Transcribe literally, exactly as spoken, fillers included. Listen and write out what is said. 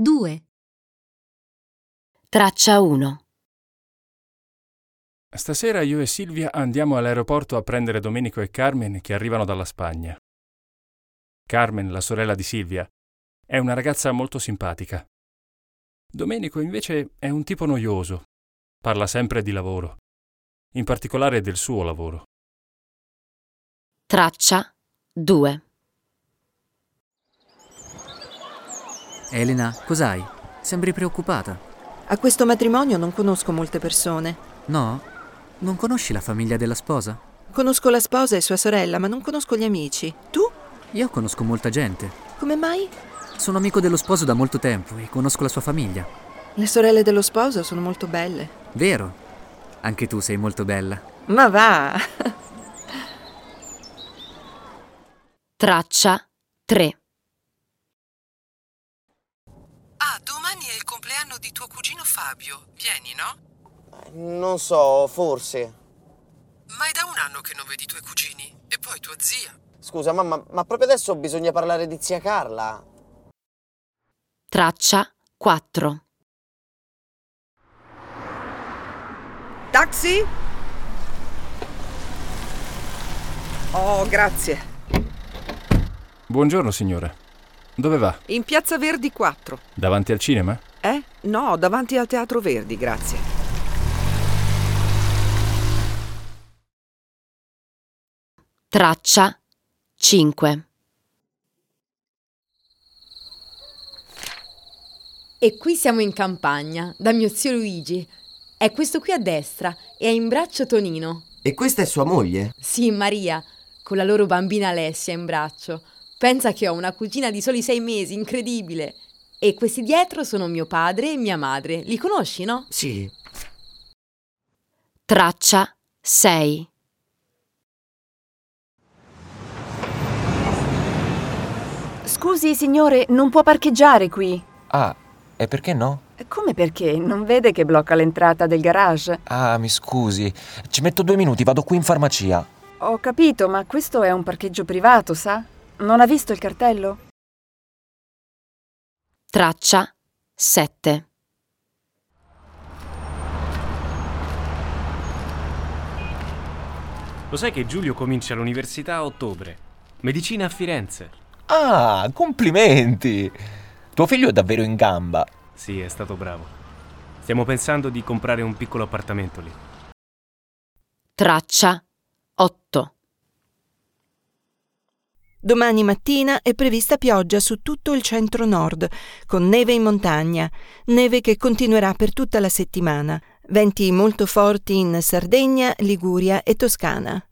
due. Traccia uno. Stasera io e Silvia andiamo all'aeroporto a prendere Domenico e Carmen che arrivano dalla Spagna. Carmen, la sorella di Silvia, è una ragazza molto simpatica. Domenico invece è un tipo noioso, parla sempre di lavoro, in particolare del suo lavoro. Traccia due. Elena, cos'hai? Sembri preoccupata. A questo matrimonio non conosco molte persone. No? Non conosci la famiglia della sposa? Conosco la sposa e sua sorella, ma non conosco gli amici. Tu? Io conosco molta gente. Come mai? Sono amico dello sposo da molto tempo e conosco la sua famiglia. Le sorelle dello sposo sono molto belle. Vero? Anche tu sei molto bella. Ma va! Traccia tre. Ah, domani è il compleanno di tuo cugino Fabio. Vieni, no? Non so, forse. Ma è da un anno che non vedi i tuoi cugini. E poi tua zia. Scusa, mamma, ma proprio adesso bisogna parlare di zia Carla? Traccia quattro. Taxi? Oh, grazie. Buongiorno signora. Dove va? In Piazza Verdi quattro. Davanti al cinema? Eh? No, davanti al Teatro Verdi, grazie. Traccia cinque. E qui siamo in campagna, da mio zio Luigi. È questo qui a destra e ha in braccio Tonino. E questa è sua moglie? Sì, Maria, con la loro bambina Alessia in braccio. Pensa che ho una cugina di soli sei mesi, incredibile. E questi dietro sono mio padre e mia madre. Li conosci, no? Sì. Traccia sei. Scusi, signore, non può parcheggiare qui. Ah, e perché no? Come perché? Non vede che blocca l'entrata del garage? Ah, mi scusi. Ci metto due minuti, vado qui in farmacia. Ho capito, ma questo è un parcheggio privato, sa? Non ha visto il cartello? Traccia sette. Lo sai che Giulio comincia l'università a ottobre? Medicina a Firenze. Ah, complimenti! Tuo figlio è davvero in gamba. Sì, è stato bravo. Stiamo pensando di comprare un piccolo appartamento lì. Traccia otto. Domani mattina è prevista pioggia su tutto il centro-nord, con neve in montagna, neve che continuerà per tutta la settimana, venti molto forti in Sardegna, Liguria e Toscana.